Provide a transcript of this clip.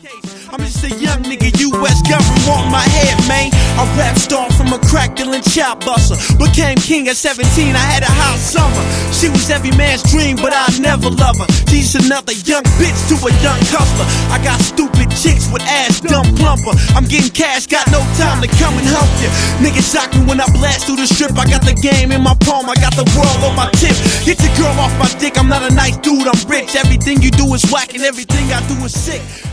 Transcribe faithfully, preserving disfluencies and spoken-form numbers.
I'm just a young nigga, U S government want my head, man. I rap star from a crack dealing chop buster. Became king at seventeen, I had a hot summer. She was every man's dream, but I never love her. She's another young bitch to a young hustler. I got stupid chicks with ass dumb plumper. I'm getting cash, got no time to come and help you. Niggas shock me when I blast through the strip. I got the game in my palm, I got the world on my tip. Get your girl off my dick, I'm not a nice dude, I'm rich. Everything you do is whack and everything I do is sick.